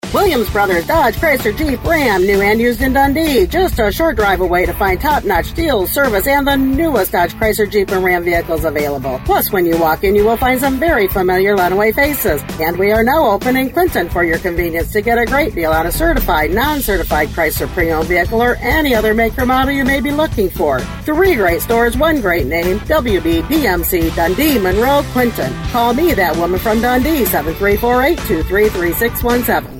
Williams Brothers Dodge, Chrysler, Jeep, Ram, new and used in Dundee. Just a short drive away to find top-notch deals, service, and the newest Dodge, Chrysler, Jeep, and Ram vehicles available. Plus, when you walk in, you will find some very familiar Lenawee faces. And we are now open in Clinton for your convenience to get a great deal on a certified, non-certified Chrysler pre-owned vehicle or any other make or model you may be looking for. 3 great stores, 1 great name, WB, PMC, Dundee, Monroe, Clinton. Call me, that woman from Dundee, 734-823-3617.